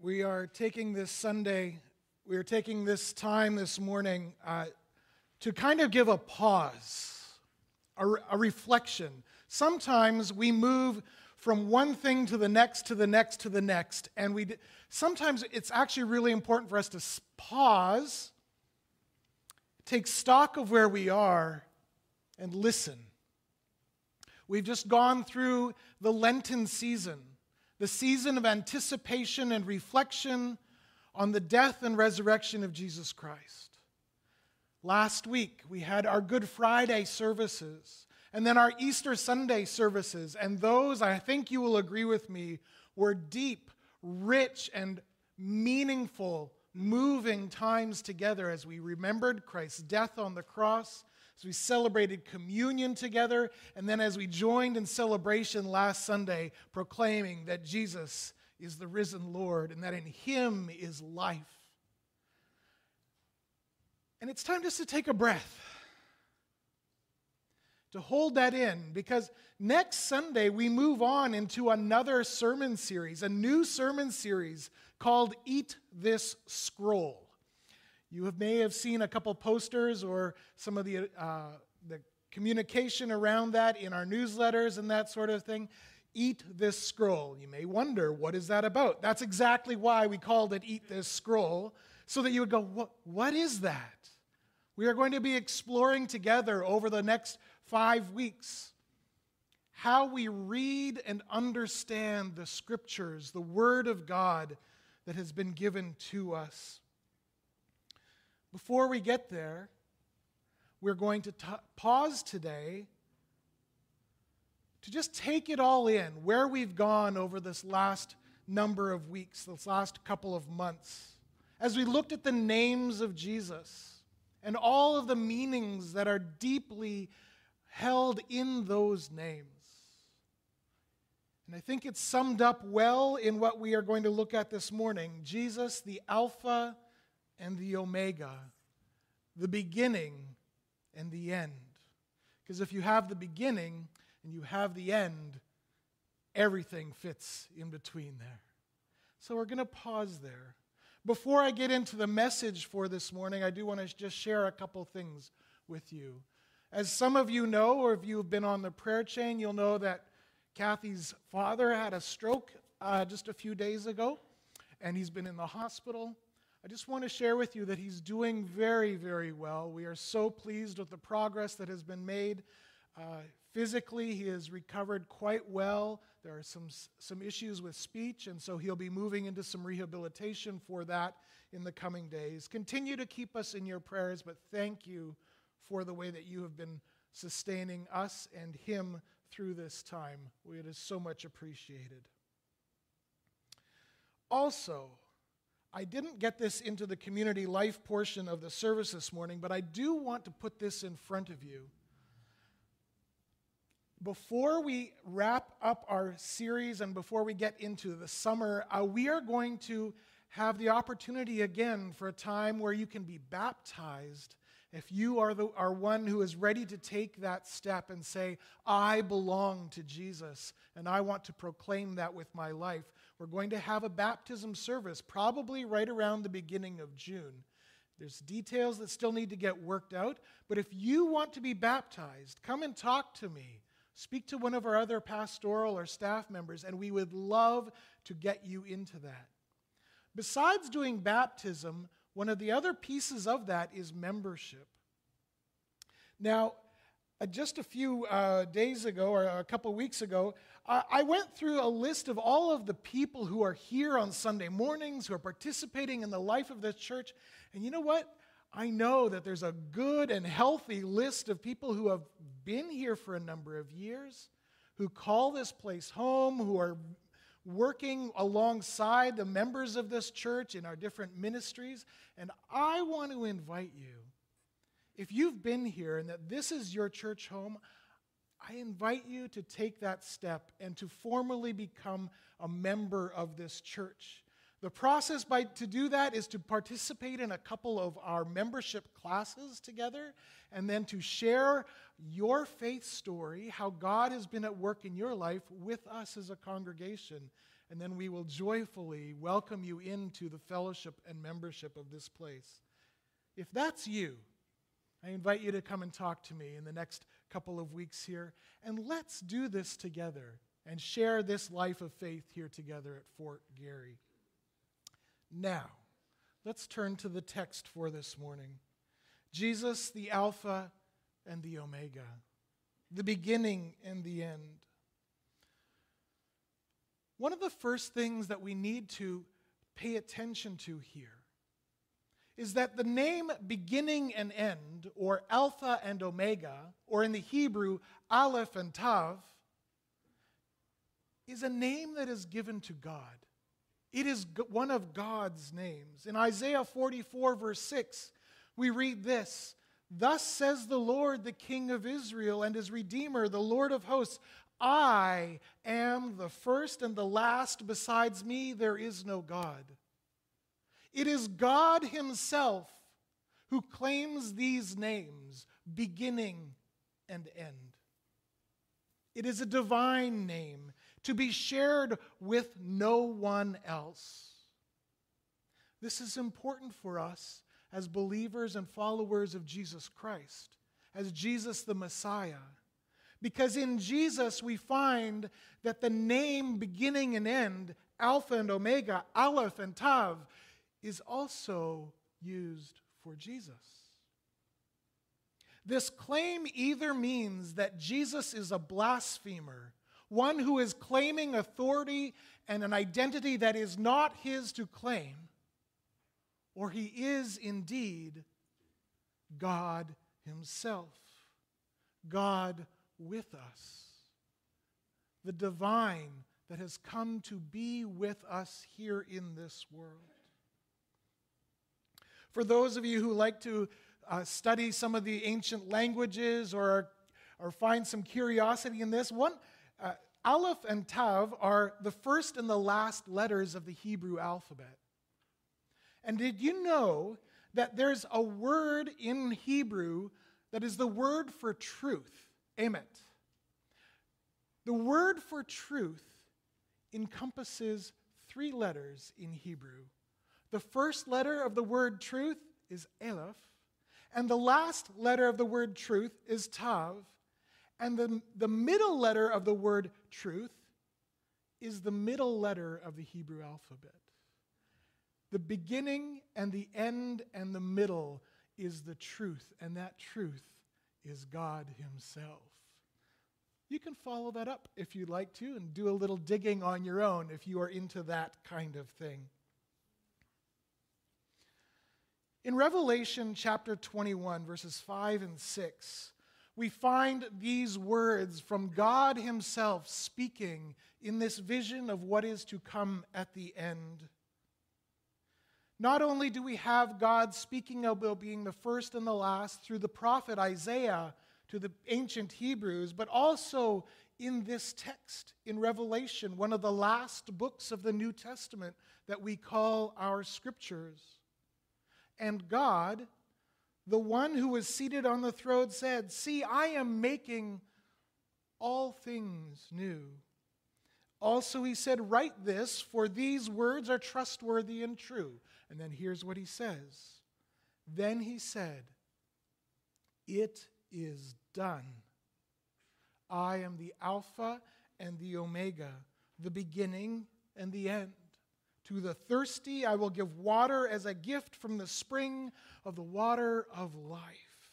We are taking this Sunday, we are taking this time this morning to kind of give a pause, a reflection. Sometimes we move from one thing to the next, to the next, to the next, and sometimes it's actually really important for us to pause, take stock of where we are, and listen. We've just gone through the Lenten season, the season of anticipation and reflection on the death and resurrection of Jesus Christ. Last week, we had our Good Friday services, and then our Easter Sunday services, and those, I think you will agree with me, were deep, rich, and meaningful, moving times together as we remembered Christ's death on the cross, as we celebrated communion together, and then as we joined in celebration last Sunday, proclaiming that Jesus is the risen Lord and that in Him is life. And it's time just to take a breath, to hold that in, because next Sunday we move on into another sermon series, a new sermon series called Eat This Scroll. You may have seen a couple posters or some of the communication around that in our newsletters and that sort of thing. Eat This Scroll. You may wonder, what is that about? That's exactly why we called it Eat This Scroll, so that you would go, what is that? We are going to be exploring together over the next 5 weeks how we read and understand the Scriptures, the Word of God that has been given to us. Before we get there, we're going to pause today to just take it all in, where we've gone over this last number of weeks, this last couple of months, as we looked at the names of Jesus and all of the meanings that are deeply held in those names. And I think it's summed up well in what we are going to look at this morning. Jesus, the Alpha and the Omega, the beginning and the end. Because if you have the beginning and you have the end, everything fits in between there. So we're going to pause there. Before I get into the message for this morning, I do want to just share a couple things with you. As some of you know, or if you've been on the prayer chain, you'll know that Kathy's father had a stroke just a few days ago, and he's been in the hospital. I just want to share with you that he's doing very, very well. We are so pleased with the progress that has been made. Physically, he has recovered quite well. There are some issues with speech, and so he'll be moving into some rehabilitation for that in the coming days. Continue to keep us in your prayers, but thank you for the way that you have been sustaining us and him through this time. It is so much appreciated. Also, I didn't get this into the community life portion of the service this morning, but I do want to put this in front of you. Before we wrap up our series and before we get into the summer, we are going to have the opportunity again for a time where you can be baptized if you are one who is ready to take that step and say, I belong to Jesus and I want to proclaim that with my life. We're going to have a baptism service probably right around the beginning of June. There's details that still need to get worked out, but if you want to be baptized, come and talk to me. Speak to one of our other pastoral or staff members, and we would love to get you into that. Besides doing baptism, one of the other pieces of that is membership. Now, just a few days ago, or a couple weeks ago, I went through a list of all of the people who are here on Sunday mornings, who are participating in the life of this church. And you know what? I know that there's a good and healthy list of people who have been here for a number of years, who call this place home, who are working alongside the members of this church in our different ministries. And I want to invite you, if you've been here and that this is your church home, I invite you to take that step and to formally become a member of this church. The process to do that is to participate in a couple of our membership classes together, and then to share your faith story, how God has been at work in your life with us as a congregation. and then we will joyfully welcome you into the fellowship and membership of this place. If that's you, I invite you to come and talk to me in the next couple of weeks here, and let's do this together and share this life of faith here together at Fort Garry. Now, let's turn to the text for this morning. Jesus, the Alpha and the Omega, the beginning and the end. One of the first things that we need to pay attention to here is that the name beginning and end, or Alpha and Omega, or in the Hebrew, Aleph and Tav, is a name that is given to God. It is one of God's names. In Isaiah 44, verse 6, we read this: "Thus says the Lord, the King of Israel and his Redeemer, the Lord of hosts, I am the first and the last. Besides me, there is no God." It is God himself who claims these names, beginning and end. It is a divine name to be shared with no one else. This is important for us as believers and followers of Jesus Christ, as Jesus the Messiah. Because in Jesus we find that the name beginning and end, Alpha and Omega, Aleph and Tav, is also used for Jesus. This claim either means that Jesus is a blasphemer, one who is claiming authority and an identity that is not his to claim, or he is indeed God himself, God with us, the divine that has come to be with us here in this world. For those of you who like to study some of the ancient languages or find some curiosity in this, Aleph and Tav are the first and the last letters of the Hebrew alphabet. And did you know that there's a word in Hebrew that is the word for truth, emet? The word for truth encompasses 3 letters in Hebrew. The first letter of the word truth is Aleph, and the last letter of the word truth is Tav, and the middle letter of the word truth is the middle letter of the Hebrew alphabet. The beginning and the end and the middle is the truth, and that truth is God himself. You can follow that up if you'd like to and do a little digging on your own if you are into that kind of thing. In Revelation chapter 21, verses 5 and 6, we find these words from God himself speaking in this vision of what is to come at the end. Not only do we have God speaking about being the first and the last through the prophet Isaiah to the ancient Hebrews, but also in this text in Revelation, one of the last books of the New Testament that we call our scriptures. And God, the one who was seated on the throne, said, "See, I am making all things new." Also, he said, "Write this, for these words are trustworthy and true." And then here's what he says. Then he said, "It is done. I am the Alpha and the Omega, the beginning and the end. To the thirsty I will give water as a gift from the spring of the water of life."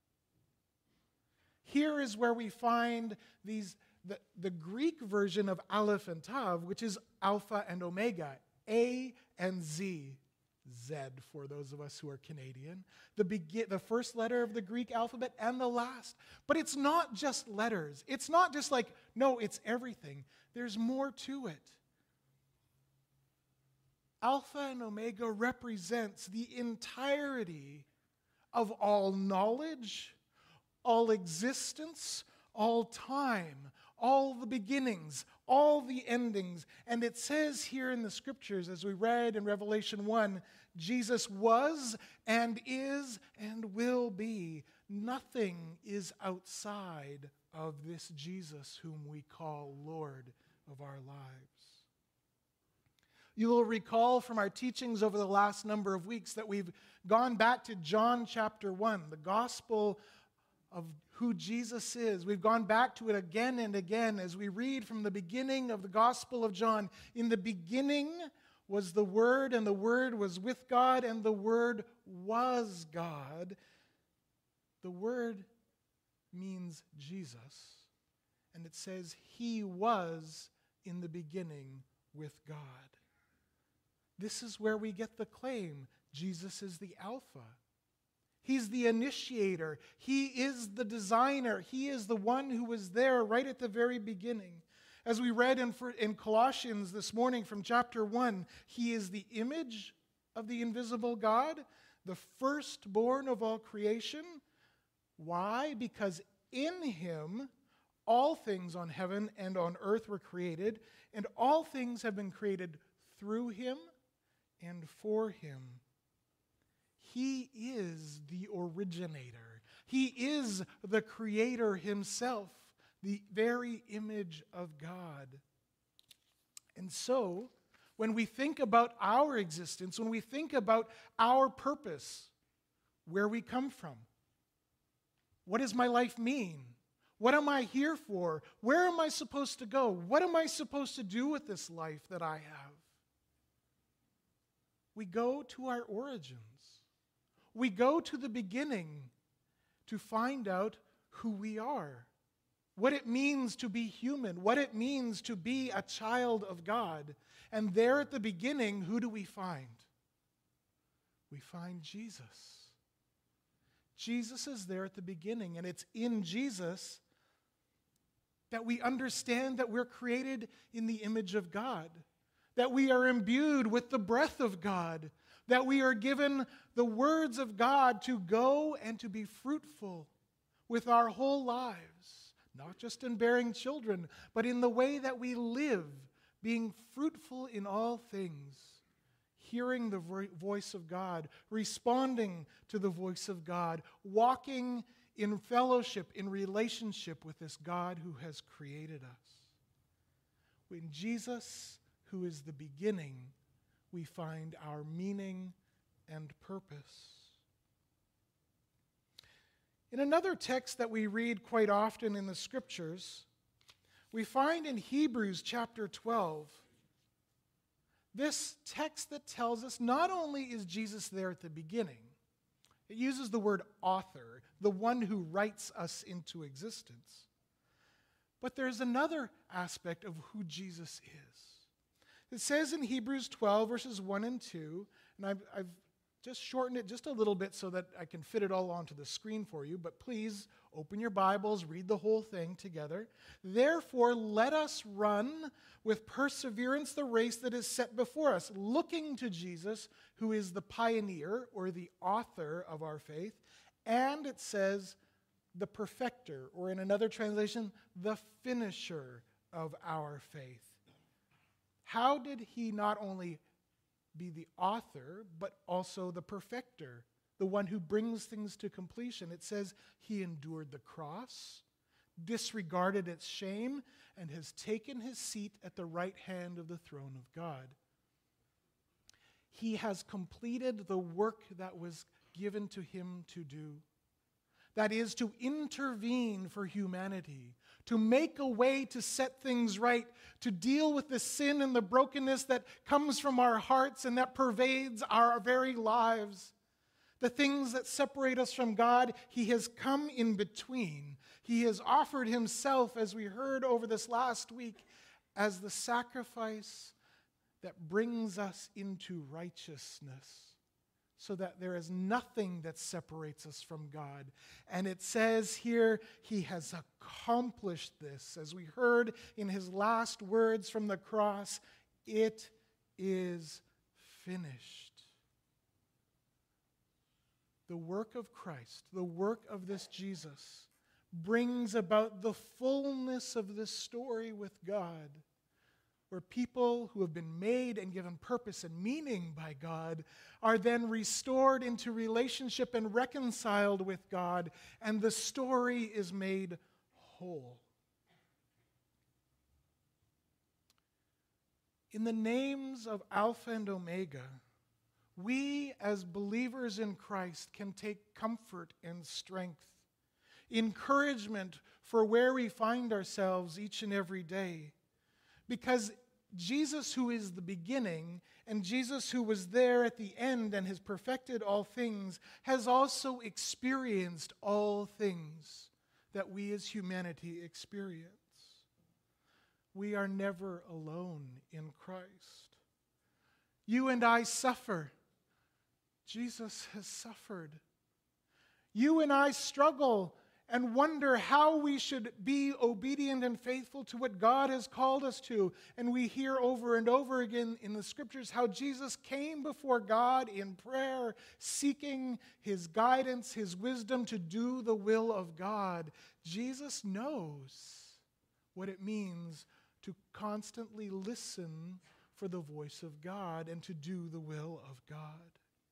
Here is where we find the Greek version of Aleph and Tav, which is Alpha and Omega, A and Z. Z for those of us who are Canadian. The first letter of the Greek alphabet and the last. But it's not just letters. It's not just like, no, it's everything. There's more to it. Alpha and Omega represents the entirety of all knowledge, all existence, all time, all the beginnings, all the endings. And it says here in the scriptures, as we read in Revelation 1, Jesus was and is and will be. Nothing is outside of this Jesus whom we call Lord of our lives. You will recall from our teachings over the last number of weeks that we've gone back to John chapter 1, the gospel of who Jesus is. We've gone back to it again and again as we read from the beginning of the Gospel of John. In the beginning was the Word, and the Word was with God, and the Word was God. The Word means Jesus, and it says He was in the beginning with God. This is where we get the claim, Jesus is the Alpha. He's the initiator. He is the designer. He is the one who was there right at the very beginning. As we read in Colossians this morning from chapter 1, He is the image of the invisible God, the firstborn of all creation. Why? Because in Him all things on heaven and on earth were created, and all things have been created through Him and for Him. He is the originator. He is the creator Himself, the very image of God. And so, when we think about our existence, when we think about our purpose, where we come from, what does my life mean? What am I here for? Where am I supposed to go? What am I supposed to do with this life that I have? We go to our origins. We go to the beginning to find out who we are, what it means to be human, what it means to be a child of God. And there at the beginning, who do we find? We find Jesus. Jesus is there at the beginning, and it's in Jesus that we understand that we're created in the image of God, that we are imbued with the breath of God, that we are given the words of God to go and to be fruitful with our whole lives, not just in bearing children, but in the way that we live, being fruitful in all things, hearing the voice of God, responding to the voice of God, walking in fellowship, in relationship with this God who has created us. In Jesus, who is the beginning, we find our meaning and purpose. In another text that we read quite often in the Scriptures, we find in Hebrews chapter 12, this text that tells us not only is Jesus there at the beginning, it uses the word author, the one who writes us into existence, but there's another aspect of who Jesus is. It says in Hebrews 12, verses 1 and 2, and I've just shortened it just a little bit so that I can fit it all onto the screen for you, but please open your Bibles, read the whole thing together. Therefore, let us run with perseverance the race that is set before us, looking to Jesus, who is the pioneer or the author of our faith, and it says the perfecter, or in another translation, the finisher of our faith. How did He not only be the author, but also the perfecter, the one who brings things to completion? It says He endured the cross, disregarded its shame, and has taken His seat at the right hand of the throne of God. He has completed the work that was given to Him to do. That is, to intervene for humanity, to make a way to set things right, to deal with the sin and the brokenness that comes from our hearts and that pervades our very lives. The things that separate us from God, He has come in between. He has offered Himself, as we heard over this last week, as the sacrifice that brings us into righteousness, so that there is nothing that separates us from God. And it says here, He has accomplished this. As we heard in His last words from the cross, it is finished. The work of Christ, the work of this Jesus, brings about the fullness of this story with God, where people who have been made and given purpose and meaning by God are then restored into relationship and reconciled with God, and the story is made whole. In the names of Alpha and Omega, we as believers in Christ can take comfort and strength, encouragement for where we find ourselves each and every day. Because Jesus, who is the beginning, and Jesus, who was there at the end and has perfected all things, has also experienced all things that we as humanity experience. We are never alone in Christ. You and I suffer. Jesus has suffered. You and I struggle and wonder how we should be obedient and faithful to what God has called us to. And we hear over and over again in the Scriptures how Jesus came before God in prayer, seeking His guidance, His wisdom to do the will of God. Jesus knows what it means to constantly listen for the voice of God and to do the will of God.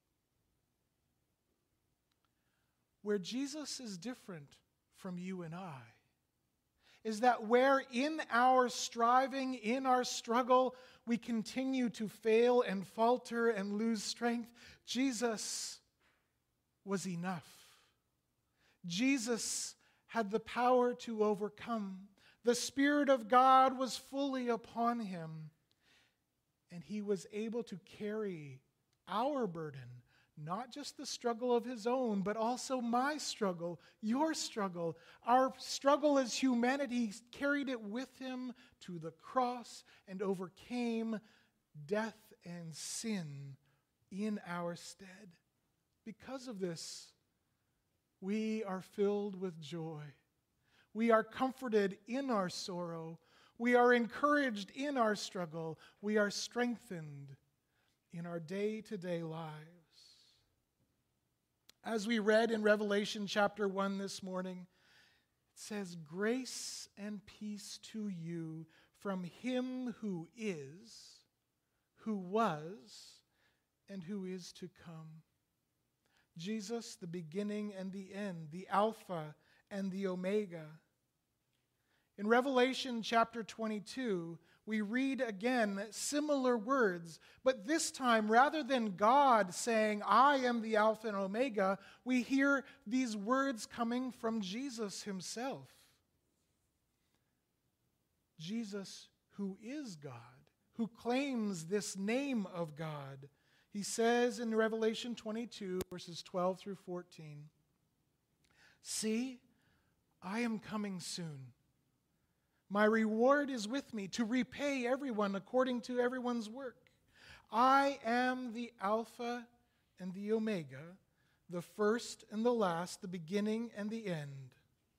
Where Jesus is different from you and I is that where in our striving, in our struggle, we continue to fail and falter and lose strength, Jesus was enough. Jesus had the power to overcome. The Spirit of God was fully upon him, and he was able to carry our burden. Not just the struggle of his own, but also my struggle, your struggle. Our struggle as humanity carried it with him to the cross and overcame death and sin in our stead. Because of this, we are filled with joy. We are comforted in our sorrow. We are encouraged in our struggle. We are strengthened in our day-to-day lives. As we read in Revelation chapter 1 this morning, it says, "Grace and peace to you from him who is, who was, and who is to come." Jesus, the beginning and the end, the Alpha and the Omega. In Revelation chapter 22, we read again similar words, but this time, rather than God saying, "I am the Alpha and Omega," we hear these words coming from Jesus himself. Jesus, who is God, who claims this name of God. He says in Revelation 22, verses 12 through 14, "See, I am coming soon. My reward is with me to repay everyone according to everyone's work. I am the Alpha and the Omega, the first and the last, the beginning and the end."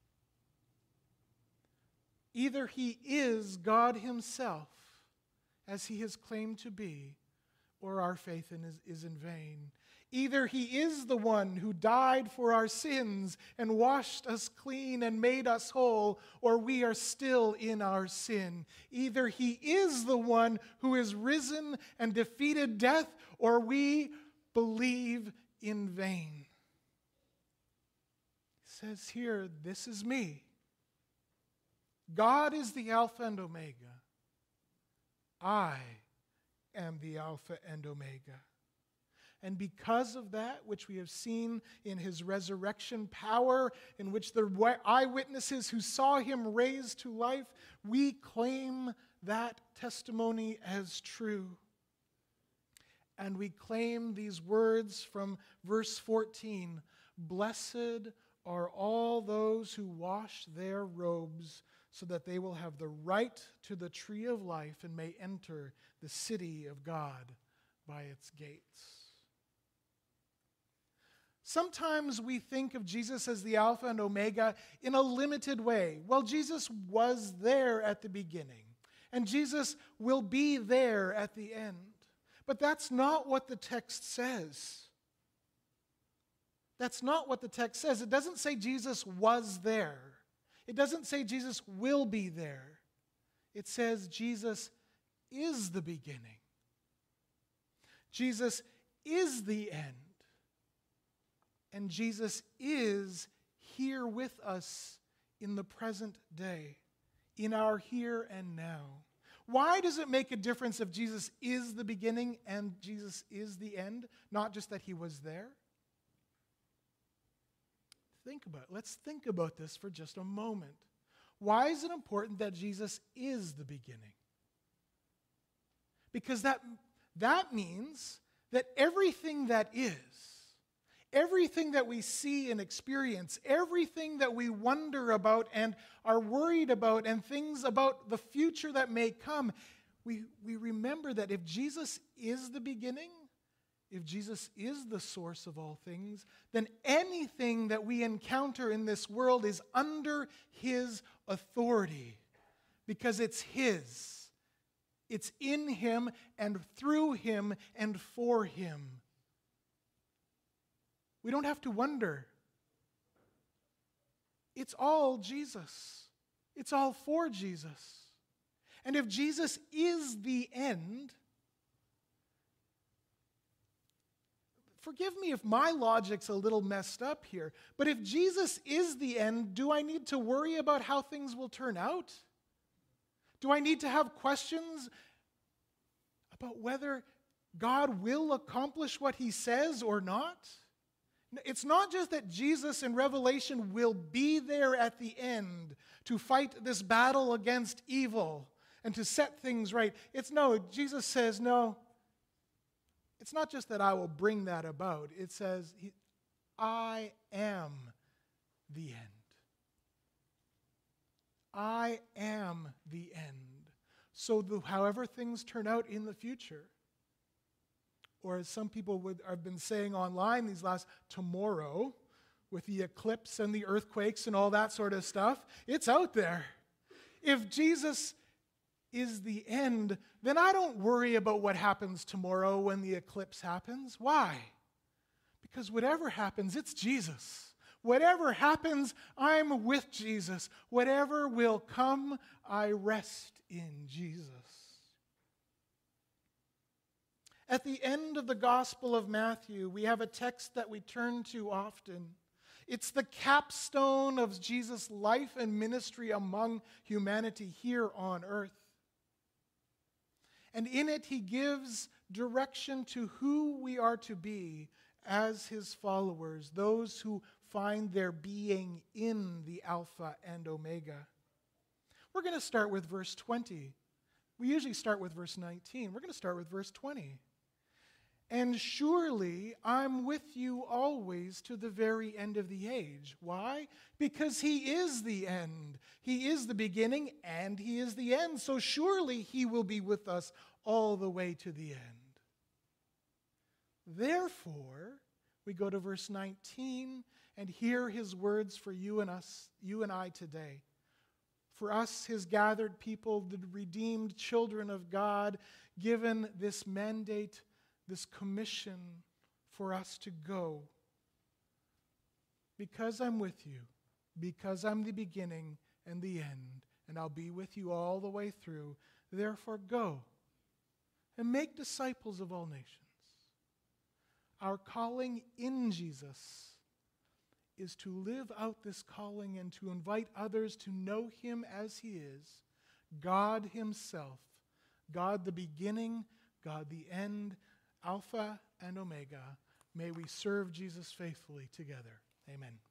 Either he is God himself, as he has claimed to be, or our faith is in vain. Either he is the one who died for our sins and washed us clean and made us whole, or we are still in our sin. Either he is the one who is risen and defeated death, or we believe in vain. He says here, "This is me." God is the Alpha and Omega. I am the Alpha and Omega. And because of that, which we have seen in his resurrection power, in which the eyewitnesses who saw him raised to life, we claim that testimony as true. And we claim these words from verse 14, "Blessed are all those who wash their robes, so that they will have the right to the tree of life and may enter the city of God by its gates." Sometimes we think of Jesus as the Alpha and Omega in a limited way. Well, Jesus was there at the beginning, and Jesus will be there at the end. But that's not what the text says. That's not what the text says. It doesn't say Jesus was there. It doesn't say Jesus will be there. It says Jesus is the beginning. Jesus is the end. And Jesus is here with us in the present day, in our here and now. Why does it make a difference if Jesus is the beginning and Jesus is the end, not just that he was there? Think about it. Let's think about this for just a moment. Why is it important that Jesus is the beginning? Because that means that everything that is, everything that we see and experience, everything that we wonder about and are worried about, and things about the future that may come, we remember that if Jesus is the beginning, if Jesus is the source of all things, then anything that we encounter in this world is under his authority, because it's his. It's in him and through him and for him. We don't have to wonder. It's all Jesus. It's all for Jesus. And if Jesus is the end, forgive me if my logic's a little messed up here, but if Jesus is the end, do I need to worry about how things will turn out? Do I need to have questions about whether God will accomplish what he says or not? It's not just that Jesus in Revelation will be there at the end to fight this battle against evil and to set things right. Jesus says, no, it's not just that I will bring that about. It says, I am the end. I am the end. So however things turn out in the future, or as some people have been saying online these last, tomorrow, with the eclipse and the earthquakes and all that sort of stuff, it's out there. If Jesus is the end, then I don't worry about what happens tomorrow when the eclipse happens. Why? Because whatever happens, it's Jesus. Whatever happens, I'm with Jesus. Whatever will come, I rest in Jesus. At the end of the Gospel of Matthew, we have a text that we turn to often. It's the capstone of Jesus' life and ministry among humanity here on earth. And in it, he gives direction to who we are to be as his followers, those who find their being in the Alpha and Omega. We're going to start with verse 20. We usually start with verse 19. We're going to start with verse 20. And surely I'm with you always to the very end of the age. Why? Because he is the end. He is the beginning and he is the end. So surely he will be with us all the way to the end. Therefore, we go to verse 19 and hear his words for you and I today. For us, his gathered people, the redeemed children of God, given this mandate, this commission for us to go. Because I'm with you, because I'm the beginning and the end, and I'll be with you all the way through, therefore go and make disciples of all nations. Our calling in Jesus is to live out this calling and to invite others to know him as he is, God himself, God the beginning, God the end, Alpha and Omega. May we serve Jesus faithfully together. Amen.